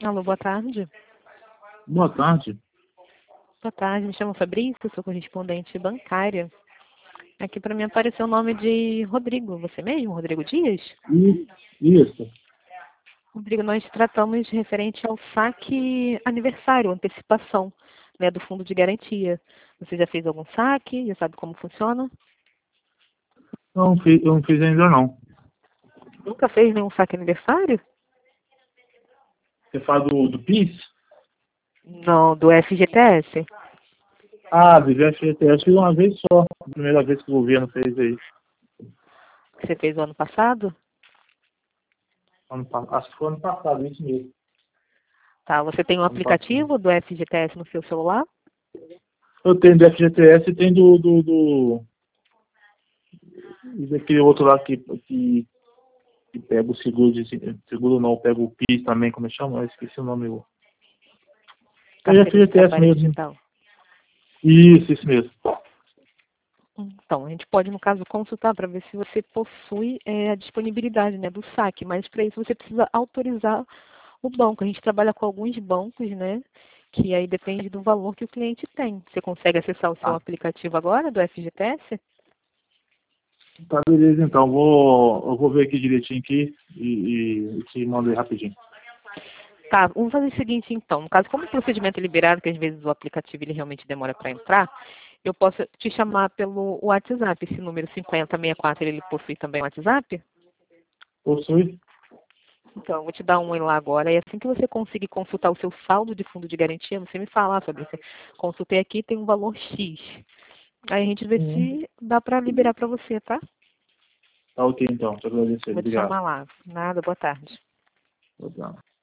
Alô, boa tarde. Boa tarde. Boa tarde, me chamo Fabrício, sou correspondente bancária. Aqui para mim apareceu o nome de Rodrigo. Você mesmo, Rodrigo Dias? Isso. Rodrigo, nós tratamos referente ao saque aniversário, antecipação, né, do fundo de garantia. Você já fez algum saque? Já sabe como funciona? Eu não fiz ainda não. Nunca fez nenhum saque aniversário? Você fala do PIS? Não, do FGTS? Ah, do FGTS fiz uma vez só. A primeira vez que o governo fez aí. Que você fez o ano passado? Acho que foi ano passado, isso mesmo. Tá, você tem um Ano passado. aplicativo do FGTS no seu celular? Eu tenho do FGTS e tenho e daquele outro lá que pega o seguro seguro não, pega o PIS também, como é que chama? Eu esqueci o nome. É Carteira de FGTS trabalho mesmo. digital. Isso mesmo. Então, a gente pode, no caso, consultar para ver se você possui a disponibilidade, né, do saque, mas para isso você precisa autorizar o banco. A gente trabalha com alguns bancos, né, que aí depende do valor que o cliente tem. Você consegue acessar o seu Ah, aplicativo agora, do FGTS? tá, beleza então. Eu vou ver aqui direitinho aqui e te mando aí rapidinho. Tá, vamos fazer o seguinte, então. No caso, como o procedimento é liberado, que às vezes o aplicativo ele realmente demora para entrar, eu posso te chamar pelo WhatsApp. Esse número 5064, ele possui também o WhatsApp? Possui? Então, eu vou te dar um oi lá agora. E assim que você conseguir consultar o seu saldo de fundo de garantia, você me fala, Fabrício. Consultei aqui, tem um valor X. Aí a gente vê Uhum. se dá para liberar para você, tá? Tá ok então. Te agradeço aí. Vou te Obrigado. chamar lá. Nada, boa tarde. Obrigado.